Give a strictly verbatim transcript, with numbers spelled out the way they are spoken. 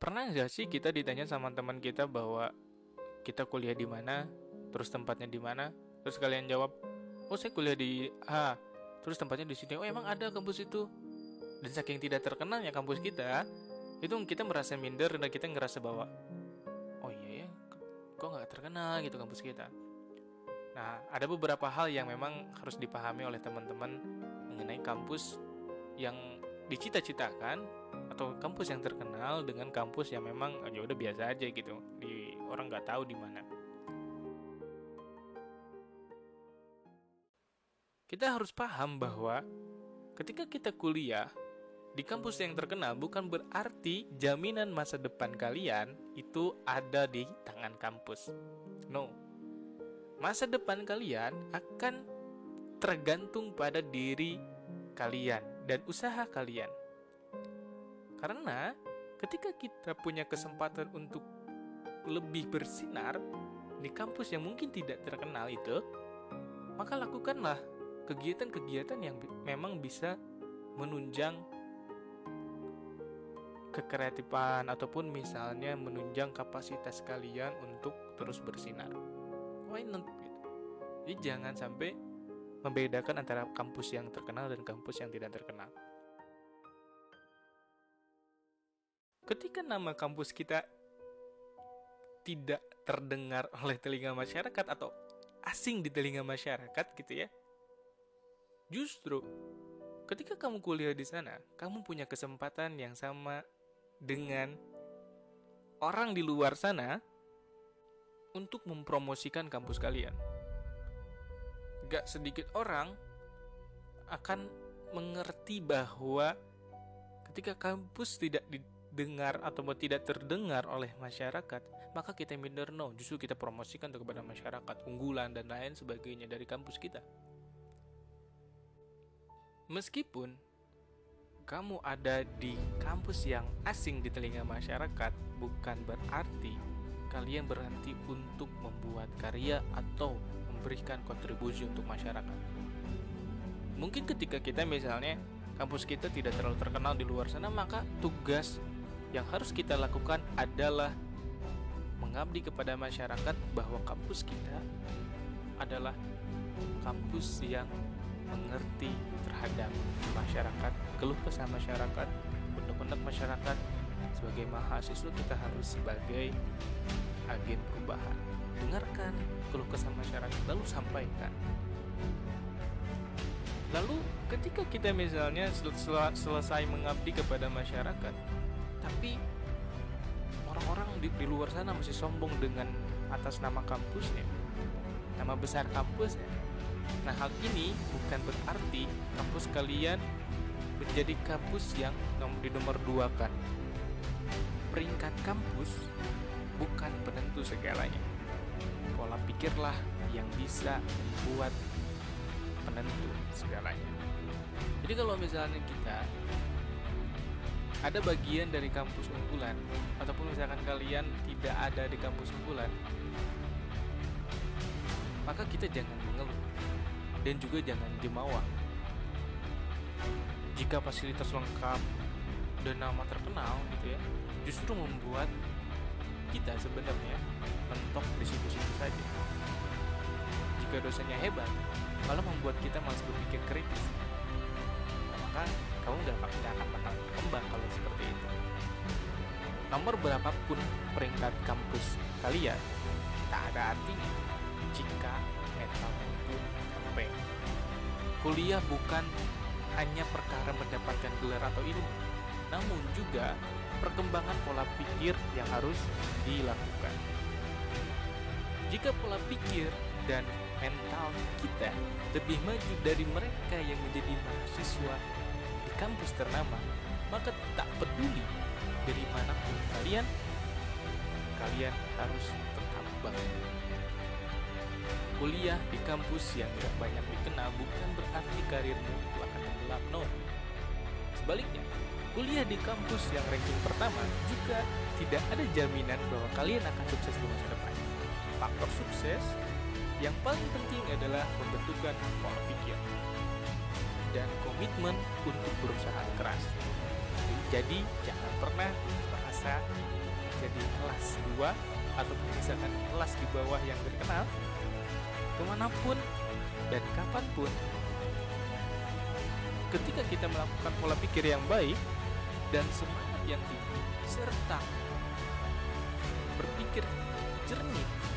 Pernah nggak sih kita ditanya sama teman kita bahwa kita kuliah di mana, terus tempatnya di mana, terus kalian jawab, oh saya kuliah di A, terus tempatnya di sini. Oh emang ada kampus itu? Dan saking tidak terkenalnya kampus kita, itu kita merasa minder dan kita ngerasa bahwa, oh iya ya, kok nggak terkenal gitu kampus kita. Nah, ada beberapa hal yang memang harus dipahami oleh teman-teman mengenai kampus yang dicita-citakan atau kampus yang terkenal dengan kampus yang memang ya udah biasa aja gitu, di orang nggak tahu di mana. Kita harus paham bahwa ketika kita kuliah di kampus yang terkenal bukan berarti jaminan masa depan kalian itu ada di tangan kampus. No. Masa depan kalian akan tergantung pada diri kalian dan usaha kalian. Karena ketika kita punya kesempatan untuk lebih bersinar di kampus yang mungkin tidak terkenal itu, maka lakukanlah kegiatan-kegiatan yang memang bisa menunjang kekreatifan ataupun misalnya menunjang kapasitas kalian untuk terus bersinar. Why not gitu? Jadi jangan sampai membedakan antara kampus yang terkenal dan kampus yang tidak terkenal. Ketika nama kampus kita tidak terdengar oleh telinga masyarakat atau asing di telinga masyarakat gitu ya, justru ketika kamu kuliah di sana, kamu punya kesempatan yang sama dengan orang di luar sana untuk mempromosikan kampus kalian. Gak sedikit orang akan mengerti bahwa ketika kampus tidak didengar atau tidak terdengar oleh masyarakat, maka kita minder. No, justru kita promosikan kepada masyarakat unggulan dan lain sebagainya dari kampus kita. Meskipun kamu ada di kampus yang asing di telinga masyarakat, bukan berarti kalian berhenti untuk membuat karya atau memberikan kontribusi untuk masyarakat. Mungkin ketika kita misalnya kampus kita tidak terlalu terkenal di luar sana, maka tugas yang harus kita lakukan adalah mengabdi kepada masyarakat bahwa kampus kita adalah kampus yang mengerti terhadap masyarakat, keluh kesah masyarakat, benak-benak masyarakat. Sebagai mahasiswa kita harus sebagai agen perubahan. Dengarkan keluh kesah masyarakat, lalu sampaikan. Lalu ketika kita misalnya sel- sel- selesai mengabdi kepada masyarakat, tapi orang-orang di, di luar sana masih sombong dengan atas nama kampusnya, nama besar kampusnya. Nah, hal ini bukan berarti kampus kalian menjadi kampus yang di nomor dua kan. Peringkat kampus bukan penentu segalanya. Pola pikirlah yang bisa membuat penentu segalanya. Jadi kalau misalnya kita ada bagian dari kampus unggulan, ataupun misalkan kalian tidak ada di kampus unggulan, maka kita jangan mengeluh dan juga jangan jemawa. Jika fasilitas lengkap dan nama terkenal gitu ya, justru membuat kita sebenarnya mentok di situ-situ saja. Jika dosennya hebat, malah membuat kita malas berpikir kritis, maka kamu gak akan bakal berkembang kalau seperti itu. Nomor berapapun peringkat kampus kalian, tak ada artinya jika mentalnya itu sampai. Kuliah bukan hanya perkara mendapatkan gelar atau ilmu, namun juga perkembangan pola pikir yang harus dilakukan. Jika pola pikir dan mental kita lebih maju dari mereka yang menjadi mahasiswa di kampus ternama, maka tak peduli dari manapun kalian, kalian harus tetap bangga. Kuliah di kampus yang tidak banyak dikenal bukan berarti karirmu itu akan tenggelam, no. Sebaliknya, kuliah di kampus yang ranking pertama juga tidak ada jaminan bahwa kalian akan sukses di masa depan. Faktor sukses yang paling penting adalah pembentukan pola pikir dan komitmen untuk berusaha keras. Jadi jangan pernah bahas bisa jadi kelas dua atau misalkan kelas di bawah yang terkenal, kemanapun dan kapanpun, ketika kita melakukan pola pikir yang baik dan semangat yang tinggi serta berpikir jernih